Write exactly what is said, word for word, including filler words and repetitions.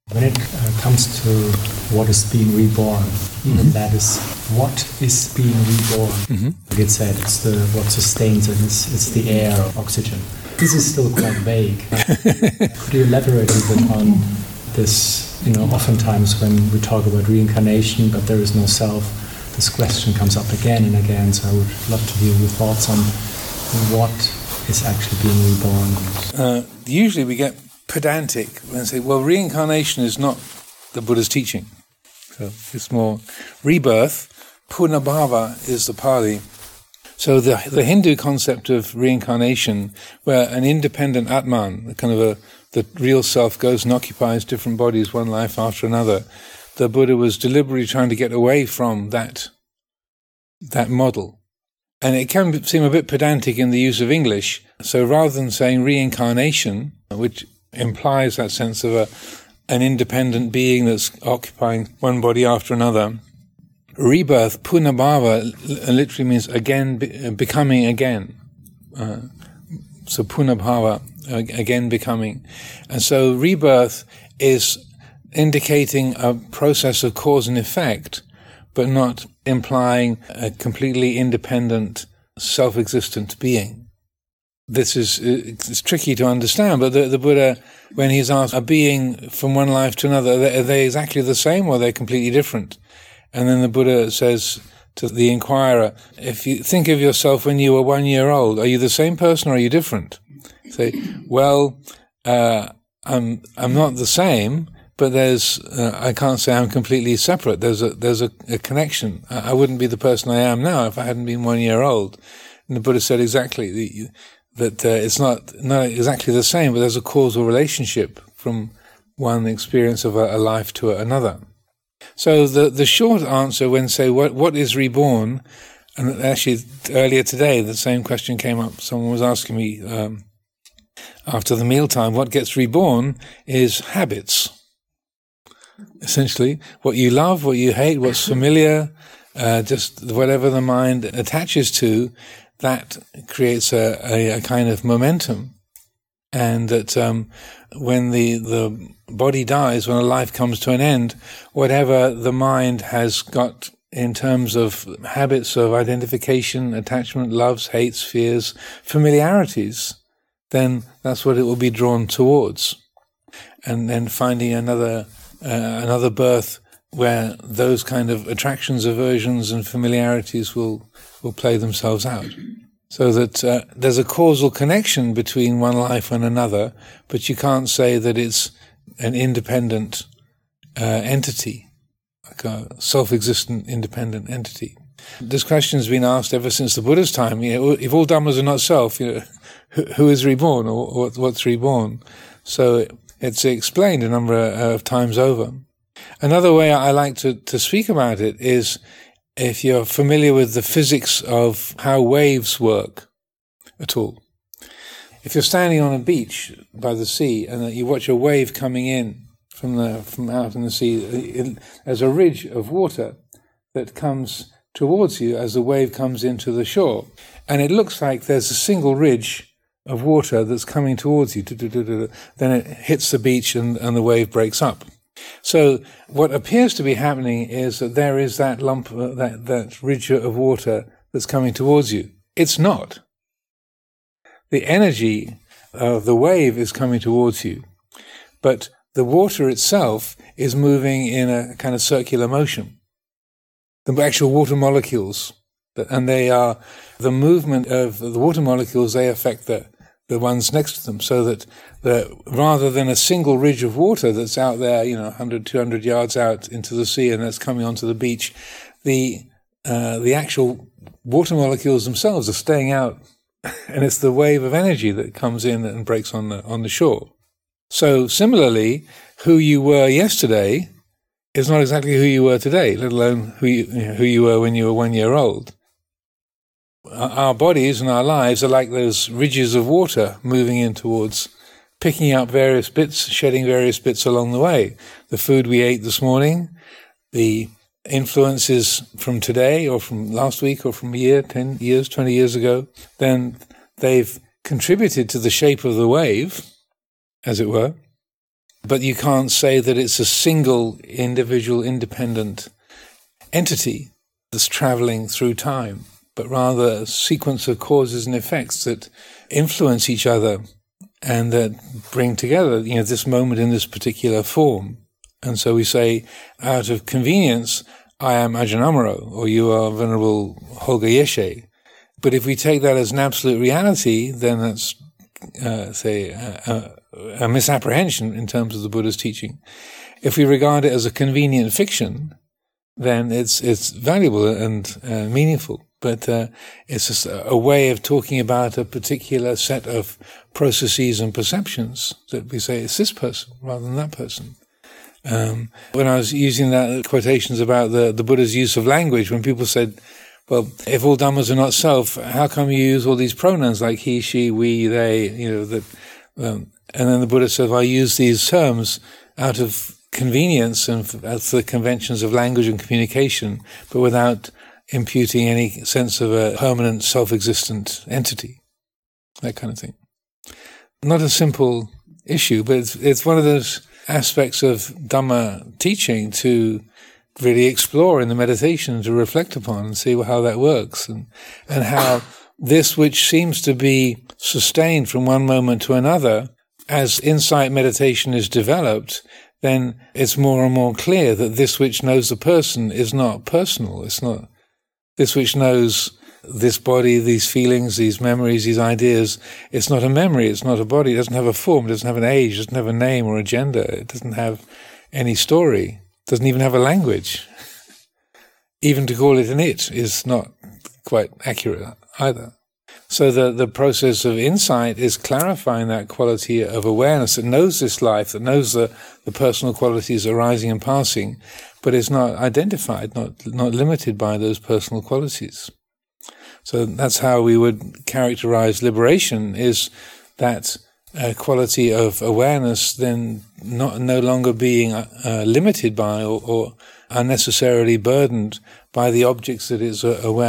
When it uh, comes to what is being reborn, even mm-hmm. that is what is being reborn. Mm-hmm. Like it said, it's the what sustains it. It's, it's the air, oxygen. This is still quite vague. Could you elaborate a little bit on this? You know, oftentimes when we talk about reincarnation, but there is no self, this question comes up again and again. So I would love to hear your thoughts on what is actually being reborn. Uh, usually we get pedantic when they say, well, reincarnation is not the Buddha's teaching. So it's more rebirth. Punabhava is the Pali. So the the Hindu concept of reincarnation, where an independent Atman, kind of a the real self, goes and occupies different bodies, one life after another, the Buddha was deliberately trying to get away from that that model. And it can seem a bit pedantic in the use of English. So rather than saying reincarnation, which implies that sense of a an independent being that's occupying one body after another, rebirth, punabhava, literally means again, be, becoming again. Uh, so punabhava, again becoming. And so rebirth is indicating a process of cause and effect, but not implying a completely independent, self-existent being. This is it's tricky to understand, but the, the Buddha, when he's asked, a being from one life to another, are they, are they exactly the same or are they completely different? And then the Buddha says to the inquirer, if you think of yourself when you were one year old, are you the same person or are you different? Say, well, uh, I'm I'm not the same, but there's uh, I can't say I'm completely separate. There's a there's a, a connection. I, I wouldn't be the person I am now if I hadn't been one year old. And the Buddha said exactly the, that uh, it's not not exactly the same, but there's a causal relationship from one experience of a, a life to another. So the the short answer when say what what is reborn, and actually earlier today the same question came up. Someone was asking me um, after the mealtime, what gets reborn is habits. Essentially, what you love, what you hate, what's familiar, uh, just whatever the mind attaches to, that creates a, a, a kind of momentum. And that um, when the, the body dies, when a life comes to an end, whatever the mind has got in terms of habits of identification, attachment, loves, hates, fears, familiarities, then that's what it will be drawn towards. And then finding another uh, another birth where those kind of attractions, aversions, and familiarities will will play themselves out. So that uh, there's a causal connection between one life and another, but you can't say that it's an independent uh, entity, like a self-existent independent entity. This question has been asked ever since the Buddha's time. You know, if all dhammas are not self, you know, who, who is reborn, or what, what's reborn? So it's explained a number of times over. Another way I like to, to speak about it is, if you're familiar with the physics of how waves work at all. If you're standing on a beach by the sea and you watch a wave coming in from the from out in the sea, it, there's a ridge of water that comes towards you as the wave comes into the shore. And it looks like there's a single ridge of water that's coming towards you. Then it hits the beach and, and the wave breaks up. So what appears to be happening is that there is that lump, uh, that, that ridge of water that's coming towards you. It's not. The energy of the wave is coming towards you, but the water itself is moving in a kind of circular motion. The actual water molecules, and they are, the movement of the water molecules, they affect the the ones next to them, so that the, rather than a single ridge of water that's out there, you know, one hundred, two hundred yards out into the sea and that's coming onto the beach, the uh, the actual water molecules themselves are staying out, and it's the wave of energy that comes in and breaks on the on the shore. So similarly, who you were yesterday is not exactly who you were today, let alone who you, you know, who you were when you were one year old. Our bodies and our lives are like those ridges of water moving in towards, picking up various bits, shedding various bits along the way. The food we ate this morning, the influences from today or from last week or from a year, ten years, twenty years ago, then they've contributed to the shape of the wave, as it were. but you can't say that it's a single individual independent entity that's traveling through time, but rather a sequence of causes and effects that influence each other and that bring together, you know, this moment in this particular form. And so we say, out of convenience, I am Ajahn Amaro, or you are Venerable Holger Yeshe. But if we take that as an absolute reality, then that's, uh, say, a, a, a misapprehension in terms of the Buddha's teaching. If we regard it as a convenient fiction, then it's it's valuable and uh, meaningful. But uh, it's just a, a way of talking about a particular set of processes and perceptions that we say it's this person rather than that person. Um, when I was using that quotations about the, the Buddha's use of language, when people said, well, if all dhammas are not self, how come you use all these pronouns like he, she, we, they, you know, that, um, and then the Buddha said, well, I use these terms out of convenience and for the conventions of language and communication, but without imputing any sense of a permanent self-existent entity, that kind of thing. Not a simple issue, but it's, it's one of those aspects of Dhamma teaching to really explore in the meditation, to reflect upon and see how that works, and, and how this which seems to be sustained from one moment to another, as insight meditation is developed, then it's more and more clear that this which knows the person is not personal. It's not this which knows this body, these feelings, these memories, these ideas. It's not a memory. It's not a body. It doesn't have a form. It doesn't have an age. It doesn't have a name or a gender. It doesn't have any story. It doesn't even have a language. Even to call it an it is not quite accurate either. So the, the process of insight is clarifying that quality of awareness that knows this life, that knows the, the personal qualities arising and passing, but is not identified, not not limited by those personal qualities. So that's how we would characterize liberation, is that uh, quality of awareness then not no longer being uh, limited by or, or unnecessarily burdened by the objects that it's uh, aware